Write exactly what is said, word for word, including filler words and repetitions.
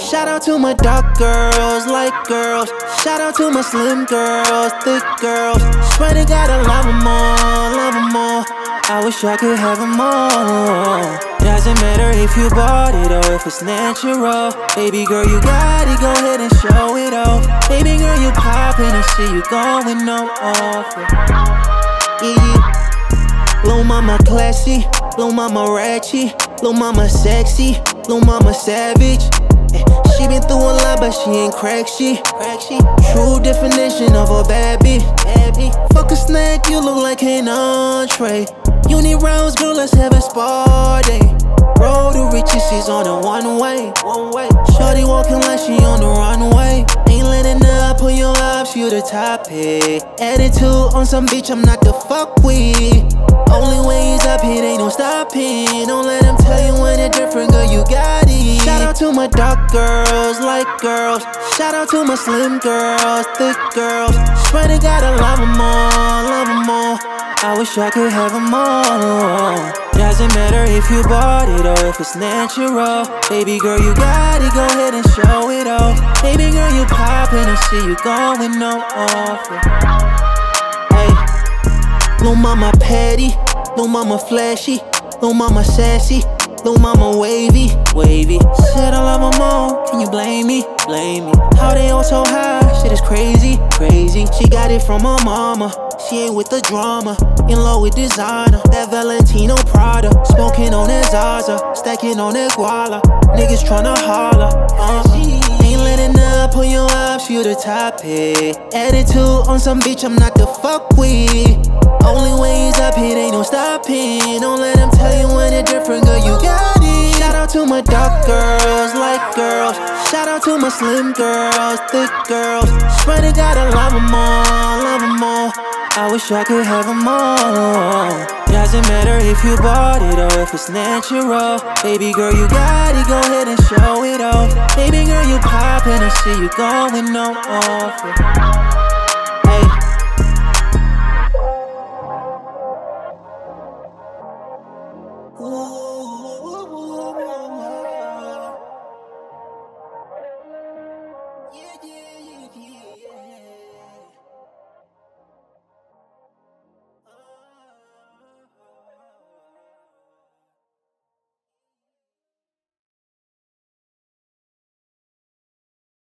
Shout out to my dark girls, light girls. Shout out to my slim girls, thick girls. Swear to God I love them all, love them all. I wish I could have them all. Doesn't matter if you bought it or if it's natural. Baby girl, you got it, go ahead and show it off. Baby girl, you poppin', I see you going no off. Yeah, yeah. Lil' mama classy, lil' mama ratchet, lil' mama sexy, lil' mama savage. Eh, she been through a lot, but she ain't crack shit. True definition of a bad bitch. Fuck a snack, you look like an entree. You need rounds, girl, let's have a spa day. Road to riches, she's on a one way. Shorty walking like she on the runway. Ain't letting her pull your up, you the top hit. Attitude on some bitch, I'm not the fuck with. Only way is up, it ain't no stopping. Don't let them tell you when it's different, girl, you got it. Shout out to my dark girls, light girls. Shout out to my slim girls, thick girls. Swear to God I love them all, love them all. I wish I could have them all. Doesn't matter if you bought it or if it's natural. Baby girl, you got it, go ahead and show it off. Baby girl, you poppin', I see you going no off. Hey, lil' mama petty, lil' mama flashy, lil' mama sassy, lil' mama wavy, wavy. Said I love them all, can you blame me, blame me? How they all so high, shit is crazy, crazy. She got it from her mama, she ain't with the drama. In love with designer, that Valentino Prada. Smoking on that Zaza, stacking on that Guala. Niggas tryna holler, uh ain't letting her pull you up, she the top hit. Attitude on some bitch, I'm not the fuck with. Only way is up, it ain't no stopping. Don't let them tell you when it's different, girl, you got it. Shout out to my dark girls, light girls. Shout out to my slim girls, thick girls. Swear to God I love them all, love them all. I wish I could have them all. Doesn't matter if you bought it or if it's natural. Baby girl, you got it, go ahead and show it off. Baby girl, you poppin', I see you going no off.